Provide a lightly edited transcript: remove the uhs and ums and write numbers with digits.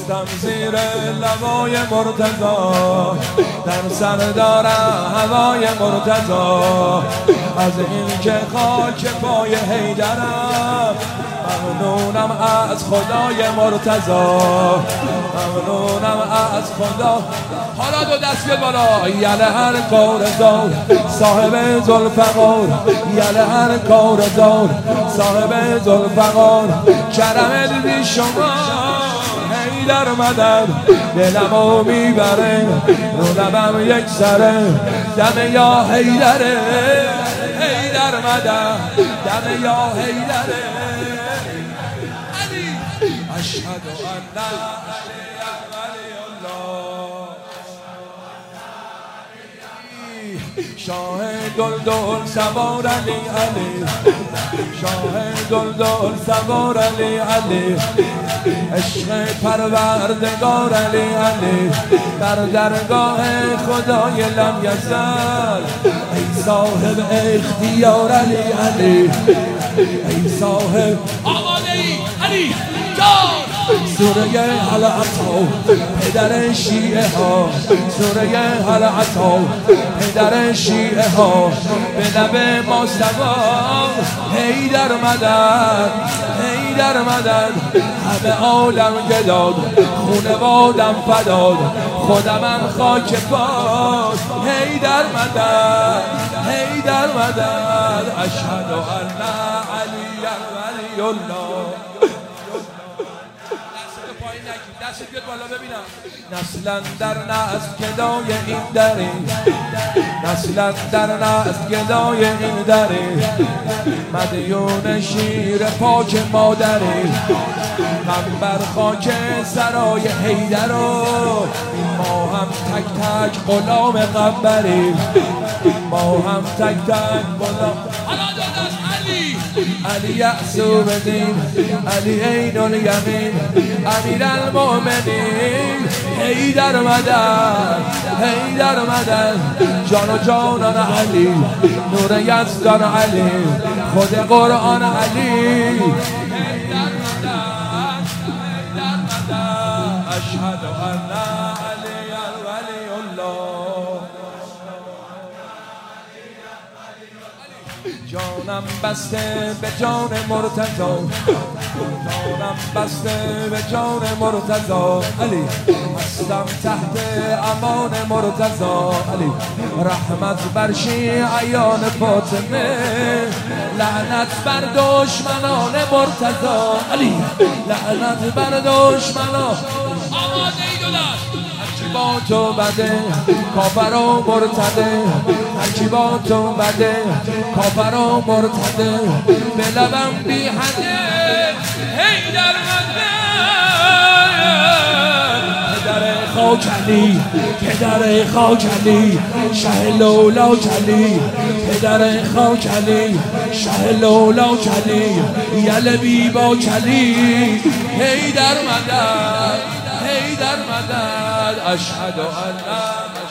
ریختم زیر لبای مرتضا، در سر دارم هوای مرتضا، از این که خاک پای حیدرم، ممنونم از خدای مرتضا، ممنونم از خدا. حالا دو دست بیاد بالا. یله هر کار دار صاحب ذوالفقار، یله هر کار دار صاحب ذوالفقار، کرم بی شما حیدر مدد، دلمو میبره رو لبم یک سره، دم یا حیدره، حیدر مدد، دم یا حیدره. علی اشهد ان علی ولی الله، شاه دلدل سوار علی علی، شاه دلدل سوار علی علی، عشق پروردگار علی علی، در درگاه خدای لم یزل، ای صاحب اختیار علی علی، ای صاحب آماده ای علی جان. سوره هل عطا پدر شیعه ها، سوره هل عطا پدر شیعه ها، به لب مصطفی حیدر مدد، حیدر مدد، همه عالم گداد خونوادم فداد، خودمم خاک پاس، حیدر مدد، حیدر مدد، اشهد ان علی ولی الله. دست بیاد بالا ببینم. نسلا در نسل گدای این دره، نسلا در نسل گدای این دره، مدیون شیر پاک مادره، من بر خاک سرای حیدر و ما هم تک تک غلام قنبریم، ما هم تک تک غلام. حالا دو دست علی، علی یعصوب دین، علی عین الیمین، امیر المؤمنین، حیدر مدد، حیدر مدد، جان و جانان علی، نور یزدان علی، خود قرآن علی، حیدر مدد، حیدر مدد، اشهد ان علی ولی الله. جانم بسته به جان مرتضا، جانم بسته به جان مرتضا علی، هستم تحت امان مرتضا علی، رحمت بر شیعیان فاطمه، لعنت بر دشمنان مرتضا علی، لعنت بر دشمنان. آماده ای دولت هرچی با تو بده کافر و مرتده، هرچی با تو بده کافر و مرتده، به لبم بی حده حیدر مدد، پدر خاک علی، پدر خاک علی، شه لولا کلی، پدر خاک علی، شه لولا کلی، یل بی با کلی، حیدر مدد، حیدر مدد، اشهد ان